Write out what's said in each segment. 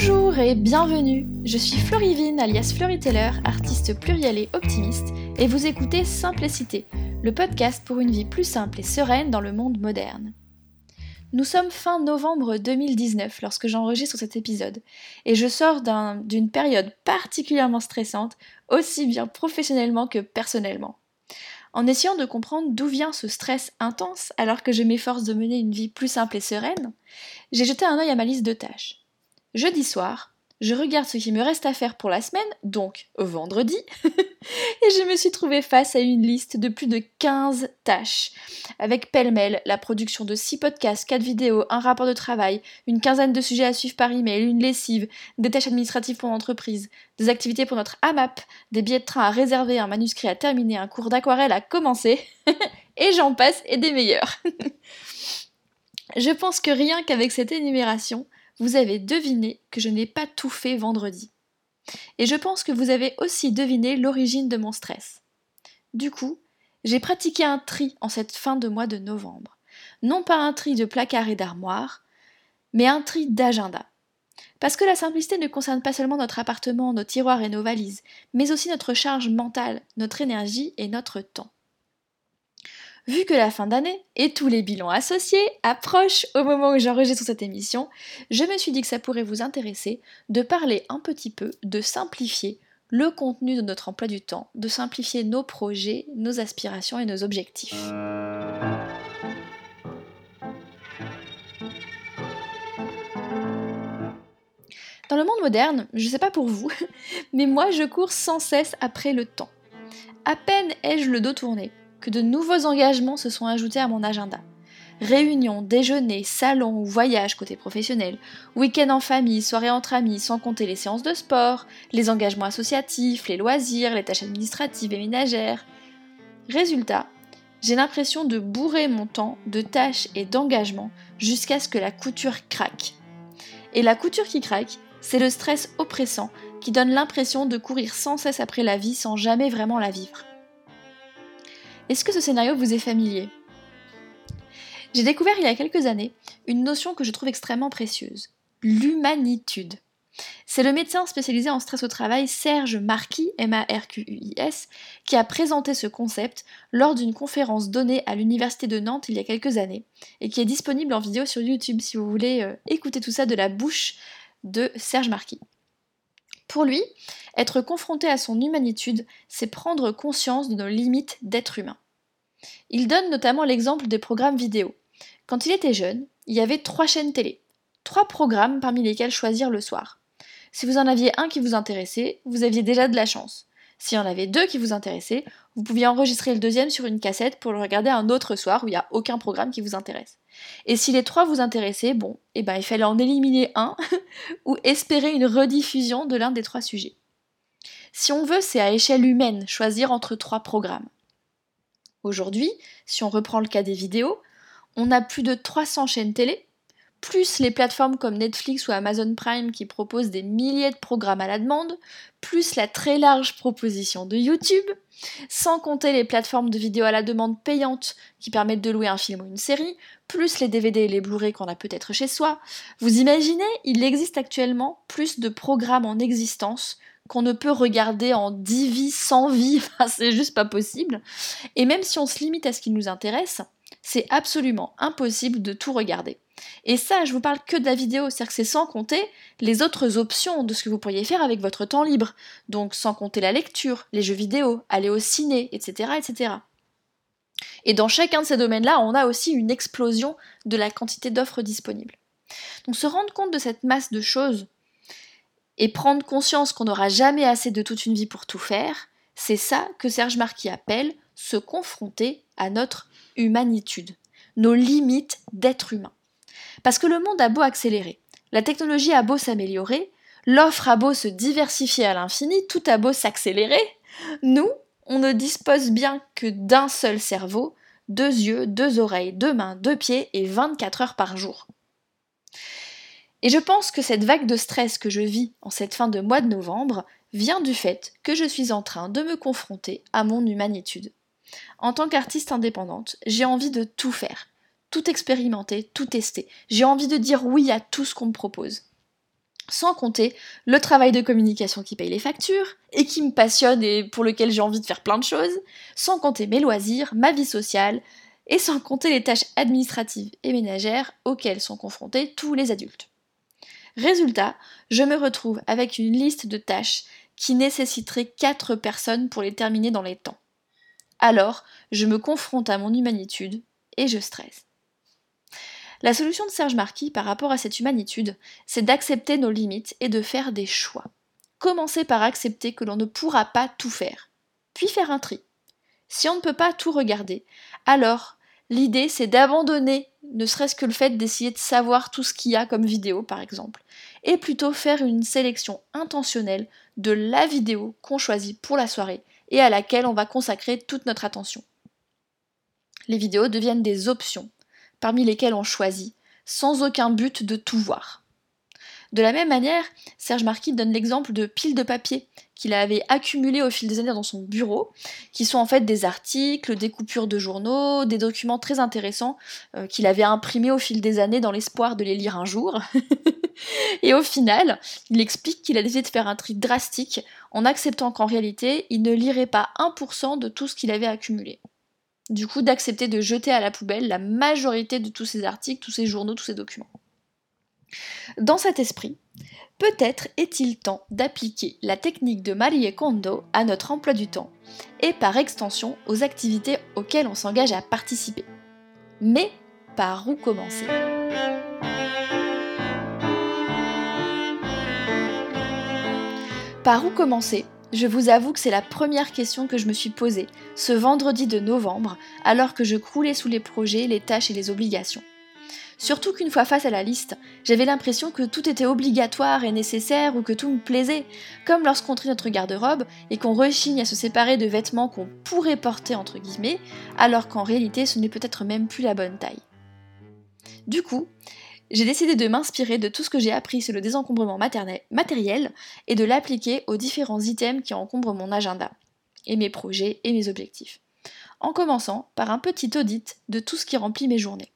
Bonjour et bienvenue, je suis Florivine alias Floriteller, artiste plurielle et optimiste, et vous écoutez Simplicité, le podcast pour une vie plus simple et sereine dans le monde moderne. Nous sommes fin novembre 2019 lorsque j'enregistre cet épisode, et je sors d'une période particulièrement stressante, aussi bien professionnellement que personnellement. En essayant de comprendre d'où vient ce stress intense alors que je m'efforce de mener une vie plus simple et sereine, j'ai jeté un œil à ma liste de tâches. Jeudi soir, je regarde ce qui me reste à faire pour la semaine, donc vendredi, et je me suis trouvée face à une liste de plus de 15 tâches, avec pêle-mêle la production de 6 podcasts, 4 vidéos, un rapport de travail, une quinzaine de sujets à suivre par email, une lessive, des tâches administratives pour l'entreprise, des activités pour notre AMAP, des billets de train à réserver, un manuscrit à terminer, un cours d'aquarelle à commencer, et j'en passe et des meilleurs. Je pense que rien qu'avec cette énumération, vous avez deviné que je n'ai pas tout fait vendredi. Et je pense que vous avez aussi deviné l'origine de mon stress. Du coup, j'ai pratiqué un tri en cette fin de mois de novembre. Non pas un tri de placards et d'armoires, mais un tri d'agenda. Parce que la simplicité ne concerne pas seulement notre appartement, nos tiroirs et nos valises, mais aussi notre charge mentale, notre énergie et notre temps. Vu que la fin d'année et tous les bilans associés approchent au moment où j'enregistre cette émission, je me suis dit que ça pourrait vous intéresser de parler un petit peu, de simplifier le contenu de notre emploi du temps, de simplifier nos projets, nos aspirations et nos objectifs. Dans le monde moderne, je sais pas pour vous, mais moi je cours sans cesse après le temps. À peine ai-je le dos tourné que de nouveaux engagements se sont ajoutés à mon agenda. Réunions, déjeuners, salons ou voyages côté professionnel, week-end en famille, soirées entre amis, sans compter les séances de sport, les engagements associatifs, les loisirs, les tâches administratives et ménagères. Résultat, j'ai l'impression de bourrer mon temps de tâches et d'engagements jusqu'à ce que la couture craque. Et la couture qui craque, c'est le stress oppressant qui donne l'impression de courir sans cesse après la vie sans jamais vraiment la vivre. Est-ce que ce scénario vous est familier ? J'ai découvert il y a quelques années une notion que je trouve extrêmement précieuse, l'humanitude. C'est le médecin spécialisé en stress au travail Serge Marquis, M-A-R-Q-U-I-S, qui a présenté ce concept lors d'une conférence donnée à l'université de Nantes il y a quelques années, et qui est disponible en vidéo sur YouTube si vous voulez écouter tout ça de la bouche de Serge Marquis. Pour lui, être confronté à son humanitude, c'est prendre conscience de nos limites d'être humain. Il donne notamment l'exemple des programmes vidéo. Quand il était jeune, il y avait 3 chaînes télé, 3 programmes parmi lesquels choisir le soir. Si vous en aviez un qui vous intéressait, vous aviez déjà de la chance. S'il y en avait 2 qui vous intéressaient, vous pouviez enregistrer le deuxième sur une cassette pour le regarder un autre soir où il n'y a aucun programme qui vous intéresse. Et si les 3 vous intéressaient, il fallait en éliminer un ou espérer une rediffusion de l'un des 3 sujets. Si on veut, c'est à échelle humaine, choisir entre 3 programmes. Aujourd'hui, si on reprend le cas des vidéos, on a plus de 300 chaînes télé, plus les plateformes comme Netflix ou Amazon Prime qui proposent des milliers de programmes à la demande, plus la très large proposition de YouTube, sans compter les plateformes de vidéos à la demande payantes qui permettent de louer un film ou une série, plus les DVD et les Blu-ray qu'on a peut-être chez soi. Vous imaginez, il existe actuellement plus de programmes en existence qu'on ne peut regarder en 10 vies, 100 vies, c'est juste pas possible. Et même si on se limite à ce qui nous intéresse, c'est absolument impossible de tout regarder. Et ça, je vous parle que de la vidéo, c'est-à-dire que c'est sans compter les autres options de ce que vous pourriez faire avec votre temps libre. Donc sans compter la lecture, les jeux vidéo, aller au ciné, etc., etc. Et dans chacun de ces domaines-là, on a aussi une explosion de la quantité d'offres disponibles. Donc se rendre compte de cette masse de choses et prendre conscience qu'on n'aura jamais assez de toute une vie pour tout faire, c'est ça que Serge Marquis appelle se confronter à notre humanitude, nos limites d'être humain. Parce que le monde a beau accélérer, la technologie a beau s'améliorer, l'offre a beau se diversifier à l'infini, tout a beau s'accélérer, nous, on ne dispose bien que d'un seul cerveau, 2 yeux, 2 oreilles, 2 mains, 2 pieds et 24 heures par jour. Et je pense que cette vague de stress que je vis en cette fin de mois de novembre vient du fait que je suis en train de me confronter à mon humanitude. En tant qu'artiste indépendante, j'ai envie de tout faire, tout expérimenter, tout tester. J'ai envie de dire oui à tout ce qu'on me propose. Sans compter le travail de communication qui paye les factures, et qui me passionne et pour lequel j'ai envie de faire plein de choses, sans compter mes loisirs, ma vie sociale, et sans compter les tâches administratives et ménagères auxquelles sont confrontés tous les adultes. Résultat, je me retrouve avec une liste de tâches qui nécessiterait 4 personnes pour les terminer dans les temps. Alors, je me confronte à mon humanitude et je stresse. La solution de Serge Marquis par rapport à cette humanitude, c'est d'accepter nos limites et de faire des choix. Commencer par accepter que l'on ne pourra pas tout faire, puis faire un tri. Si on ne peut pas tout regarder, alors l'idée c'est d'abandonner ne serait-ce que le fait d'essayer de savoir tout ce qu'il y a comme vidéo par exemple, et plutôt faire une sélection intentionnelle de la vidéo qu'on choisit pour la soirée et à laquelle on va consacrer toute notre attention. Les vidéos deviennent des options, parmi lesquelles on choisit, sans aucun but de tout voir. De la même manière, Serge Marquis donne l'exemple de piles de papier qu'il avait accumulées au fil des années dans son bureau, qui sont en fait des articles, des coupures de journaux, des documents très intéressants qu'il avait imprimés au fil des années dans l'espoir de les lire un jour. Et au final, il explique qu'il a décidé de faire un tri drastique en acceptant qu'en réalité, il ne lirait pas 1% de tout ce qu'il avait accumulé. Du coup, d'accepter de jeter à la poubelle la majorité de tous ces articles, tous ces journaux, tous ces documents. Dans cet esprit, peut-être est-il temps d'appliquer la technique de Marie Kondo à notre emploi du temps et par extension aux activités auxquelles on s'engage à participer. Mais par où commencer ? Par où commencer ? Je vous avoue que c'est la première question que je me suis posée ce vendredi de novembre, alors que je croulais sous les projets, les tâches et les obligations. Surtout qu'une fois face à la liste, j'avais l'impression que tout était obligatoire et nécessaire ou que tout me plaisait, comme lorsqu'on trie notre garde-robe et qu'on rechigne à se séparer de vêtements qu'on pourrait porter entre guillemets, alors qu'en réalité ce n'est peut-être même plus la bonne taille. Du coup, j'ai décidé de m'inspirer de tout ce que j'ai appris sur le désencombrement matériel et de l'appliquer aux différents items qui encombrent mon agenda, et mes projets et mes objectifs, en commençant par un petit audit de tout ce qui remplit mes journées.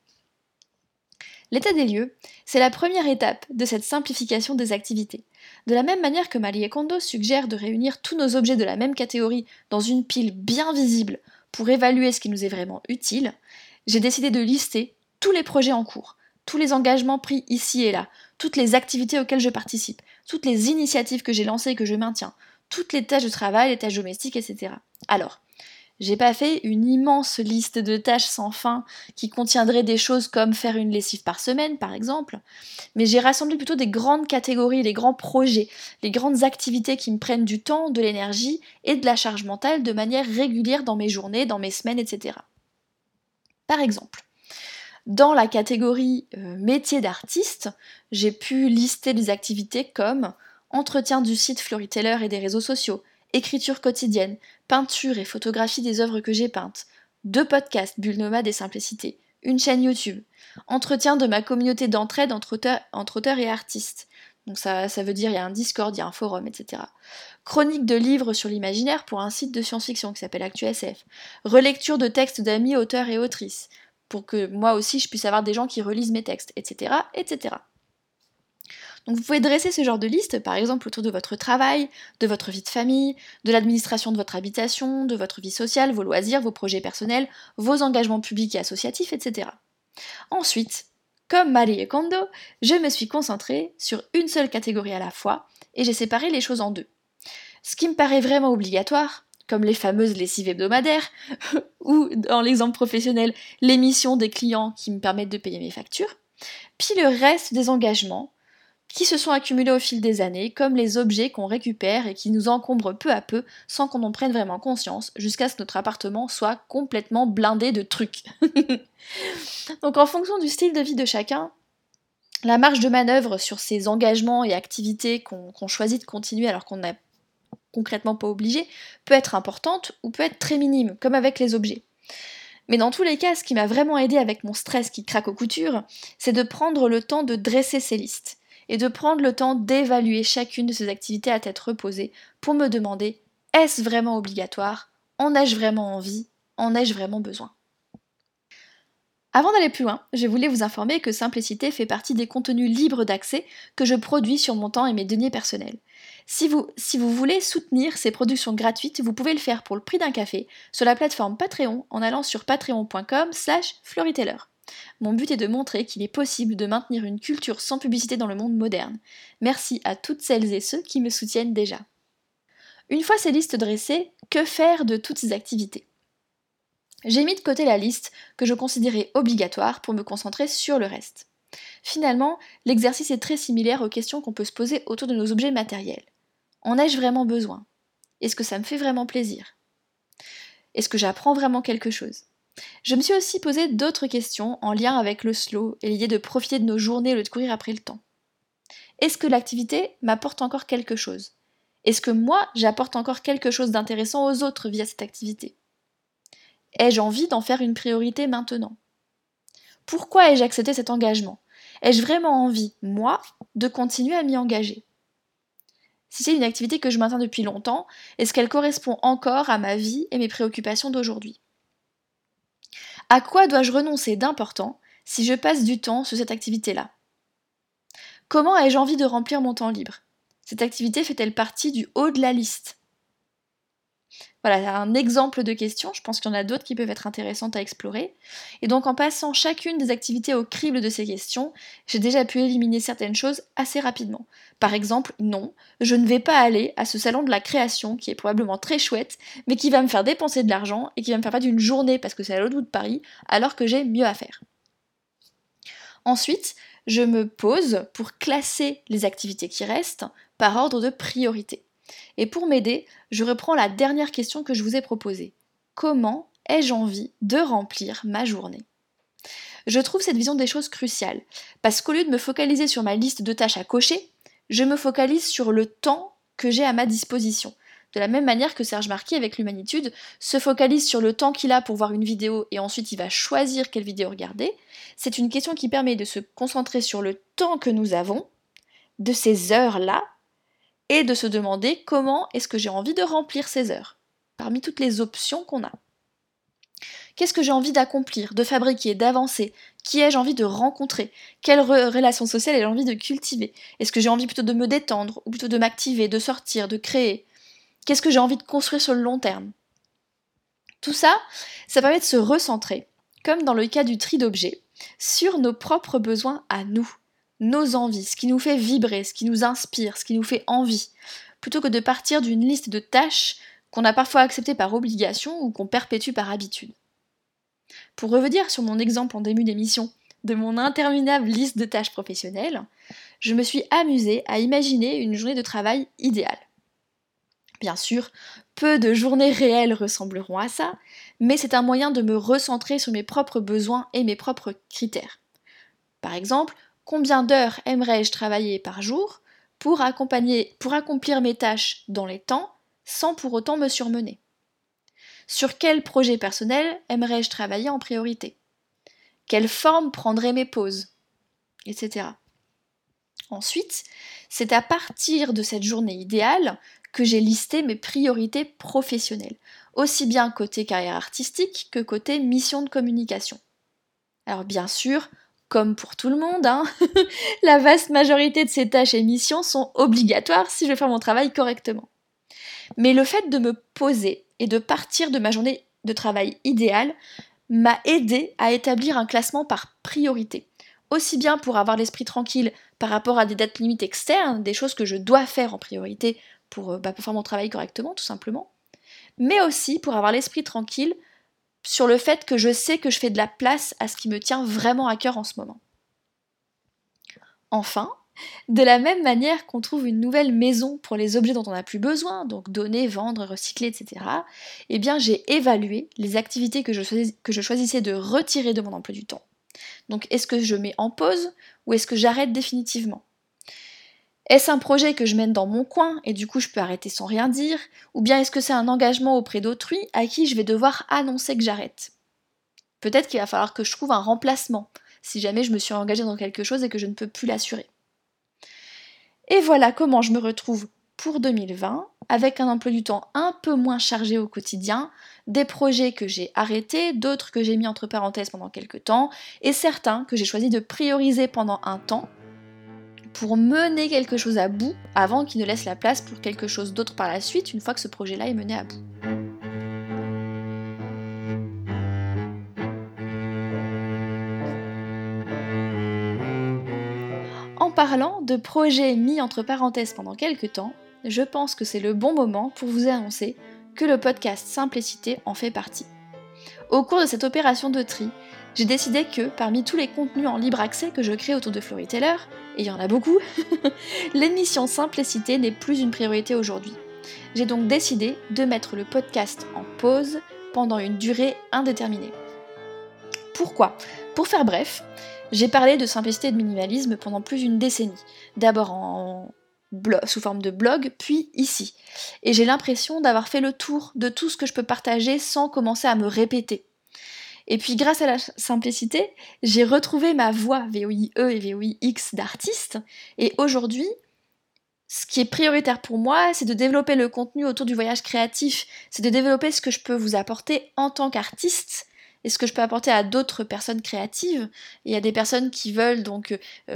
L'état des lieux, c'est la première étape de cette simplification des activités. De la même manière que Marie Kondo suggère de réunir tous nos objets de la même catégorie dans une pile bien visible pour évaluer ce qui nous est vraiment utile, j'ai décidé de lister tous les projets en cours, tous les engagements pris ici et là, toutes les activités auxquelles je participe, toutes les initiatives que j'ai lancées et que je maintiens, toutes les tâches de travail, les tâches domestiques, etc. Alors, j'ai pas fait une immense liste de tâches sans fin qui contiendrait des choses comme faire une lessive par semaine, par exemple, mais j'ai rassemblé plutôt des grandes catégories, les grands projets, les grandes activités qui me prennent du temps, de l'énergie et de la charge mentale de manière régulière dans mes journées, dans mes semaines, etc. Par exemple, dans la catégorie métier d'artiste, j'ai pu lister des activités comme entretien du site Fleuryteller et des réseaux sociaux, écriture quotidienne, peinture et photographie des œuvres que j'ai peintes, 2 podcasts Bulle Nomade et Simplicité, une chaîne YouTube, entretien de ma communauté d'entraide entre auteurs et artistes. Donc ça veut dire il y a un Discord, il y a un forum, etc. Chronique de livres sur l'imaginaire pour un site de science-fiction qui s'appelle ActuSF. Relecture de textes d'amis auteurs et autrices, pour que moi aussi je puisse avoir des gens qui relisent mes textes, etc., etc. Donc vous pouvez dresser ce genre de liste, par exemple autour de votre travail, de votre vie de famille, de l'administration de votre habitation, de votre vie sociale, vos loisirs, vos projets personnels, vos engagements publics et associatifs, etc. Ensuite, comme Marie Kondo, je me suis concentrée sur une seule catégorie à la fois, et j'ai séparé les choses en 2. Ce qui me paraît vraiment obligatoire, comme les fameuses lessives hebdomadaires, ou dans l'exemple professionnel, l'émission des clients qui me permettent de payer mes factures, puis le reste des engagements, qui se sont accumulés au fil des années, comme les objets qu'on récupère et qui nous encombrent peu à peu sans qu'on en prenne vraiment conscience, jusqu'à ce que notre appartement soit complètement blindé de trucs. Donc en fonction du style de vie de chacun, la marge de manœuvre sur ces engagements et activités qu'on choisit de continuer alors qu'on n'est concrètement pas obligé, peut être importante ou peut être très minime, comme avec les objets. Mais dans tous les cas, ce qui m'a vraiment aidé avec mon stress qui craque aux coutures, c'est de prendre le temps de dresser ces listes et de prendre le temps d'évaluer chacune de ces activités à tête reposée pour me demander, est-ce vraiment obligatoire ? En ai-je vraiment envie ? En ai-je vraiment besoin ? Avant d'aller plus loin, je voulais vous informer que Simplicité fait partie des contenus libres d'accès que je produis sur mon temps et mes deniers personnels. Si vous voulez soutenir ces productions gratuites, vous pouvez le faire pour le prix d'un café sur la plateforme Patreon en allant sur patreon.com/floryteller. Mon but est de montrer qu'il est possible de maintenir une culture sans publicité dans le monde moderne. Merci à toutes celles et ceux qui me soutiennent déjà. Une fois ces listes dressées, que faire de toutes ces activités ? J'ai mis de côté la liste que je considérais obligatoire pour me concentrer sur le reste. Finalement, l'exercice est très similaire aux questions qu'on peut se poser autour de nos objets matériels. En ai-je vraiment besoin ? Est-ce que ça me fait vraiment plaisir ? Est-ce que j'apprends vraiment quelque chose ? Je me suis aussi posé d'autres questions en lien avec le slow et l'idée de profiter de nos journées au lieu de courir après le temps. Est-ce que l'activité m'apporte encore quelque chose ? Est-ce que moi, j'apporte encore quelque chose d'intéressant aux autres via cette activité ? Ai-je envie d'en faire une priorité maintenant ? Pourquoi ai-je accepté cet engagement ? Ai-je vraiment envie, moi, de continuer à m'y engager ? Si c'est une activité que je maintiens depuis longtemps, est-ce qu'elle correspond encore à ma vie et mes préoccupations d'aujourd'hui ? À quoi dois-je renoncer d'important si je passe du temps sur cette activité-là ? Comment ai-je envie de remplir mon temps libre ? Cette activité fait-elle partie du haut de la liste ? Voilà, un exemple de question, je pense qu'il y en a d'autres qui peuvent être intéressantes à explorer. Et donc en passant chacune des activités au crible de ces questions, j'ai déjà pu éliminer certaines choses assez rapidement. Par exemple, non, je ne vais pas aller à ce salon de la création qui est probablement très chouette, mais qui va me faire dépenser de l'argent et qui va me faire perdre une journée parce que c'est à l'autre bout de Paris, alors que j'ai mieux à faire. Ensuite, je me pose pour classer les activités qui restent par ordre de priorité. Et pour m'aider, je reprends la dernière question que je vous ai proposée. Comment ai-je envie de remplir ma journée ? Je trouve cette vision des choses cruciale, parce qu'au lieu de me focaliser sur ma liste de tâches à cocher, je me focalise sur le temps que j'ai à ma disposition. De la même manière que Serge Marquis, avec l'Humanitude, se focalise sur le temps qu'il a pour voir une vidéo et ensuite il va choisir quelle vidéo regarder, c'est une question qui permet de se concentrer sur le temps que nous avons, de ces heures-là, et de se demander comment est-ce que j'ai envie de remplir ces heures, parmi toutes les options qu'on a. Qu'est-ce que j'ai envie d'accomplir, de fabriquer, d'avancer ? Qui ai-je envie de rencontrer ? Quelles relations sociales ai-je envie de cultiver ? Est-ce que j'ai envie plutôt de me détendre, ou plutôt de m'activer, de sortir, de créer ? Qu'est-ce que j'ai envie de construire sur le long terme ? Tout ça, ça permet de se recentrer, comme dans le cas du tri d'objets, sur nos propres besoins à nous, nos envies, ce qui nous fait vibrer, ce qui nous inspire, ce qui nous fait envie, plutôt que de partir d'une liste de tâches qu'on a parfois acceptées par obligation ou qu'on perpétue par habitude. Pour revenir sur mon exemple en début d'émission de mon interminable liste de tâches professionnelles, je me suis amusée à imaginer une journée de travail idéale. Bien sûr, peu de journées réelles ressembleront à ça, mais c'est un moyen de me recentrer sur mes propres besoins et mes propres critères. Par exemple, combien d'heures aimerais-je travailler par jour pour accomplir mes tâches dans les temps sans pour autant me surmener ? Sur quel projet personnel aimerais-je travailler en priorité ? Quelle forme prendraient mes pauses ? Etc. Ensuite, c'est à partir de cette journée idéale que j'ai listé mes priorités professionnelles, aussi bien côté carrière artistique que côté mission de communication. Alors bien sûr, comme pour tout le monde, la vaste majorité de ces tâches et missions sont obligatoires si je veux faire mon travail correctement. Mais le fait de me poser et de partir de ma journée de travail idéale m'a aidé à établir un classement par priorité, aussi bien pour avoir l'esprit tranquille par rapport à des dates limites externes, des choses que je dois faire en priorité pour faire mon travail correctement, tout simplement, mais aussi pour avoir l'esprit tranquille sur le fait que je sais que je fais de la place à ce qui me tient vraiment à cœur en ce moment. Enfin, de la même manière qu'on trouve une nouvelle maison pour les objets dont on n'a plus besoin, donc donner, vendre, recycler, etc., eh bien j'ai évalué les activités que je choisissais de retirer de mon emploi du temps. Donc est-ce que je mets en pause ou est-ce que j'arrête définitivement ? Est-ce un projet que je mène dans mon coin et du coup je peux arrêter sans rien dire ? Ou bien est-ce que c'est un engagement auprès d'autrui à qui je vais devoir annoncer que j'arrête ? Peut-être qu'il va falloir que je trouve un remplacement si jamais je me suis engagée dans quelque chose et que je ne peux plus l'assurer. Et voilà comment je me retrouve pour 2020, avec un emploi du temps un peu moins chargé au quotidien, des projets que j'ai arrêtés, d'autres que j'ai mis entre parenthèses pendant quelques temps, et certains que j'ai choisi de prioriser pendant un temps, pour mener quelque chose à bout, avant qu'il ne laisse la place pour quelque chose d'autre par la suite, une fois que ce projet-là est mené à bout. En parlant de projets mis entre parenthèses pendant quelques temps, je pense que c'est le bon moment pour vous annoncer que le podcast Simplicité en fait partie. Au cours de cette opération de tri, j'ai décidé que, parmi tous les contenus en libre accès que je crée autour de Floryteller, et il y en a beaucoup, l'émission Simplicité n'est plus une priorité aujourd'hui. J'ai donc décidé de mettre le podcast en pause pendant une durée indéterminée. Pourquoi ? Pour faire bref, j'ai parlé de simplicité et de minimalisme pendant plus d'une décennie, d'abord sous forme de blog, puis ici. Et j'ai l'impression d'avoir fait le tour de tout ce que je peux partager sans commencer à me répéter. Et puis grâce à la simplicité, j'ai retrouvé ma voix VOIE et VOIX d'artiste, et aujourd'hui, ce qui est prioritaire pour moi, c'est de développer le contenu autour du voyage créatif, c'est de développer ce que je peux vous apporter en tant qu'artiste, et ce que je peux apporter à d'autres personnes créatives. Il y a des personnes qui veulent donc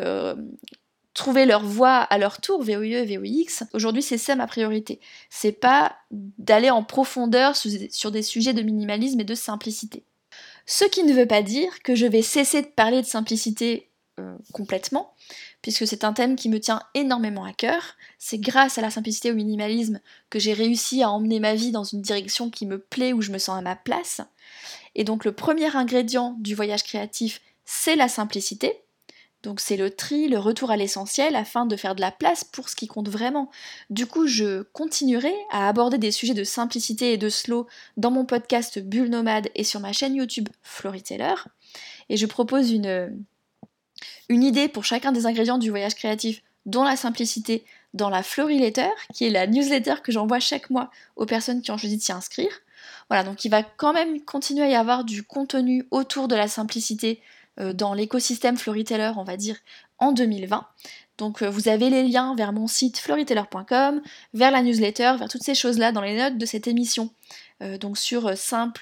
trouver leur voie à leur tour, VOIE, VOIX. Aujourd'hui, c'est ça ma priorité. C'est pas d'aller en profondeur sur des sujets de minimalisme et de simplicité. Ce qui ne veut pas dire que je vais cesser de parler de simplicité complètement, puisque c'est un thème qui me tient énormément à cœur. C'est grâce à la simplicité et au minimalisme que j'ai réussi à emmener ma vie dans une direction qui me plaît, où je me sens à ma place. Et donc le premier ingrédient du voyage créatif, c'est la simplicité. Donc c'est le tri, le retour à l'essentiel, afin de faire de la place pour ce qui compte vraiment. Du coup, je continuerai à aborder des sujets de simplicité et de slow dans mon podcast Bulle Nomade et sur ma chaîne YouTube Floryteller. Et je propose une idée pour chacun des ingrédients du voyage créatif, dont la simplicité, dans la Floryletter, qui est la newsletter que j'envoie chaque mois aux personnes qui ont choisi de s'y inscrire. Voilà, donc il va quand même continuer à y avoir du contenu autour de la simplicité dans l'écosystème Floryteller, on va dire, en 2020. Donc vous avez les liens vers mon site floryteller.com, vers la newsletter, vers toutes ces choses-là dans les notes de cette émission. Donc sur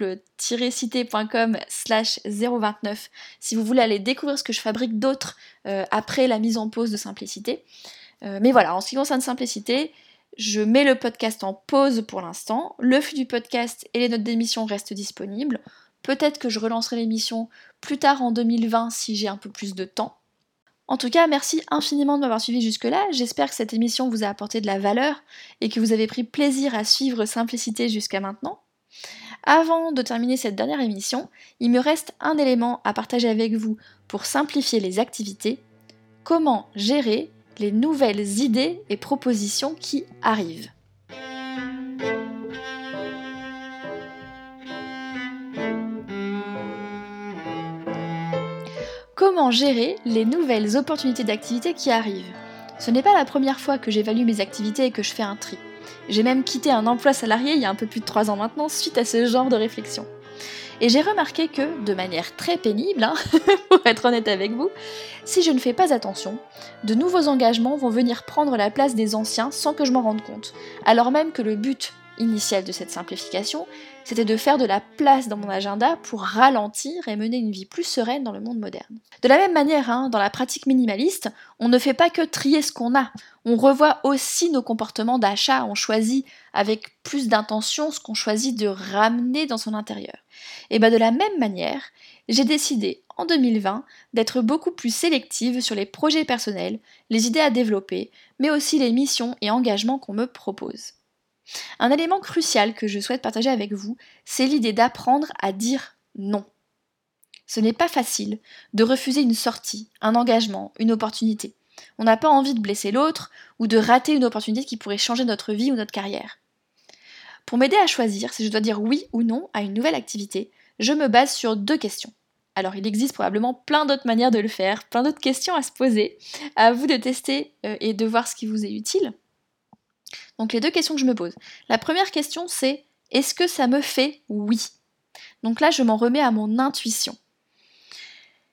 simple-cité.com/029 si vous voulez aller découvrir ce que je fabrique d'autre après la mise en pause de Simplicité. Mais voilà, en ce qui concerne Simplicité, je mets le podcast en pause pour l'instant. Le flux du podcast et les notes d'émission restent disponibles. Peut-être que je relancerai l'émission plus tard en 2020 si j'ai un peu plus de temps. En tout cas, merci infiniment de m'avoir suivi jusque-là. J'espère que cette émission vous a apporté de la valeur et que vous avez pris plaisir à suivre Simplicité jusqu'à maintenant. Avant de terminer cette dernière émission, il me reste un élément à partager avec vous pour simplifier les activités. Comment gérer les nouvelles idées et propositions qui arrivent. Comment gérer les nouvelles opportunités d'activités qui arrivent ? Ce n'est pas la première fois que j'évalue mes activités et que je fais un tri. J'ai même quitté un emploi salarié il y a un peu plus de 3 ans maintenant suite à ce genre de réflexion. Et j'ai remarqué que, de manière très pénible, pour être honnête avec vous, si je ne fais pas attention, de nouveaux engagements vont venir prendre la place des anciens sans que je m'en rende compte, alors même que le but initial de cette simplification, c'était de faire de la place dans mon agenda pour ralentir et mener une vie plus sereine dans le monde moderne. De la même manière, dans la pratique minimaliste, on ne fait pas que trier ce qu'on a, on revoit aussi nos comportements d'achat, on choisit avec plus d'intention ce qu'on choisit de ramener dans son intérieur. Et de la même manière, j'ai décidé en 2020 d'être beaucoup plus sélective sur les projets personnels, les idées à développer, mais aussi les missions et engagements qu'on me propose. Un élément crucial que je souhaite partager avec vous, c'est l'idée d'apprendre à dire non. Ce n'est pas facile de refuser une sortie, un engagement, une opportunité. On n'a pas envie de blesser l'autre ou de rater une opportunité qui pourrait changer notre vie ou notre carrière. Pour m'aider à choisir si je dois dire oui ou non à une nouvelle activité, je me base sur 2 questions. Alors il existe probablement plein d'autres manières de le faire, plein d'autres questions à se poser, à vous de tester et de voir ce qui vous est utile. Donc les 2 questions que je me pose. La première question c'est, est-ce que ça me fait oui ? Donc là je m'en remets à mon intuition.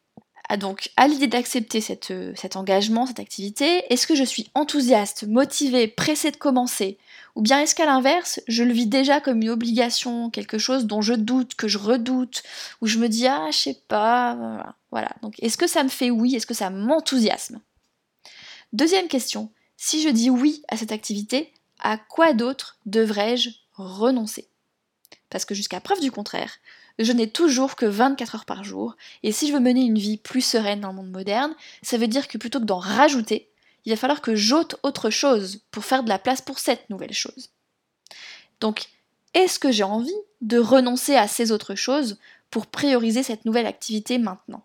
Donc, à l'idée d'accepter cet engagement, cette activité, est-ce que je suis enthousiaste, motivée, pressée de commencer? Ou bien est-ce qu'à l'inverse, je le vis déjà comme une obligation, quelque chose dont je doute, que je redoute, où je me dis « Ah, je sais pas... » Voilà. Donc, est-ce que ça me fait oui? Est-ce que ça m'enthousiasme? Deuxième question, si je dis oui à cette activité, à quoi d'autre devrais-je renoncer? Parce que jusqu'à preuve du contraire, je n'ai toujours que 24 heures par jour, et si je veux mener une vie plus sereine dans le monde moderne, ça veut dire que plutôt que d'en rajouter, il va falloir que j'ôte autre chose pour faire de la place pour cette nouvelle chose. Donc, est-ce que j'ai envie de renoncer à ces autres choses pour prioriser cette nouvelle activité maintenant?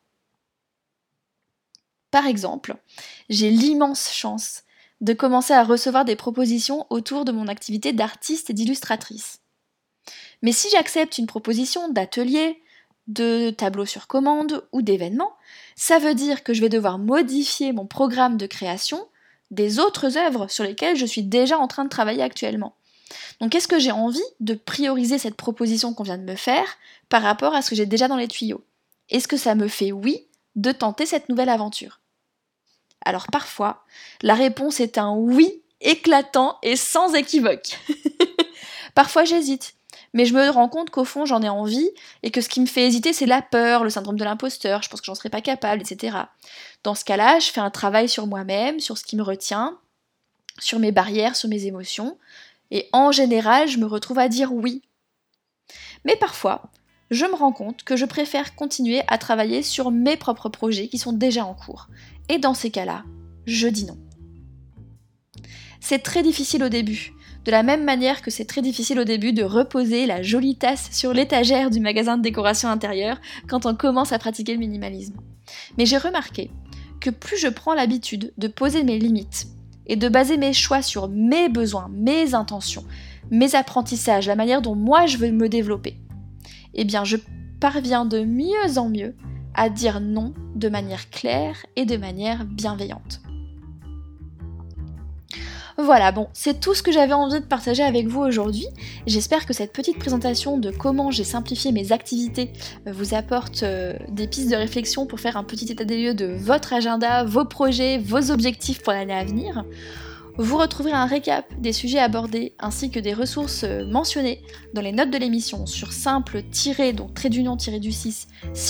Par exemple, j'ai l'immense chance de commencer à recevoir des propositions autour de mon activité d'artiste et d'illustratrice. Mais si j'accepte une proposition d'atelier, de tableau sur commande ou d'événement, ça veut dire que je vais devoir modifier mon programme de création des autres œuvres sur lesquelles je suis déjà en train de travailler actuellement. Donc est-ce que j'ai envie de prioriser cette proposition qu'on vient de me faire par rapport à ce que j'ai déjà dans les tuyaux? Est-ce que ça me fait oui de tenter cette nouvelle aventure? Alors parfois, la réponse est un oui éclatant et sans équivoque. Parfois j'hésite, mais je me rends compte qu'au fond j'en ai envie et que ce qui me fait hésiter c'est la peur, le syndrome de l'imposteur, je pense que j'en serais pas capable, etc. Dans ce cas-là, je fais un travail sur moi-même, sur ce qui me retient, sur mes barrières, sur mes émotions, et en général je me retrouve à dire oui. Mais parfois, je me rends compte que je préfère continuer à travailler sur mes propres projets qui sont déjà en cours. Et dans ces cas-là, je dis non. C'est très difficile au début, de la même manière que c'est très difficile au début de reposer la jolie tasse sur l'étagère du magasin de décoration intérieure quand on commence à pratiquer le minimalisme. Mais j'ai remarqué que plus je prends l'habitude de poser mes limites et de baser mes choix sur mes besoins, mes intentions, mes apprentissages, la manière dont moi je veux me développer, eh bien je parviens de mieux en mieux à dire non de manière claire et de manière bienveillante. Voilà, bon, c'est tout ce que j'avais envie de partager avec vous aujourd'hui. J'espère que cette petite présentation de comment j'ai simplifié mes activités vous apporte des pistes de réflexion pour faire un petit état des lieux de votre agenda, vos projets, vos objectifs pour l'année à venir. Vous retrouverez un récap des sujets abordés ainsi que des ressources mentionnées dans les notes de l'émission sur simple-du6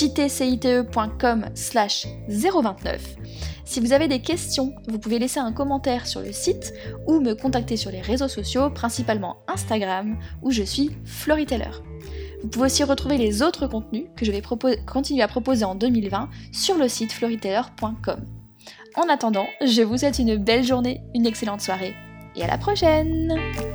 cite.com/029. Si vous avez des questions, vous pouvez laisser un commentaire sur le site ou me contacter sur les réseaux sociaux, principalement Instagram, où je suis Floryteller. Vous pouvez aussi retrouver les autres contenus que je vais continuer à proposer en 2020 sur le site floryteller.com. En attendant, je vous souhaite une belle journée, une excellente soirée et à la prochaine!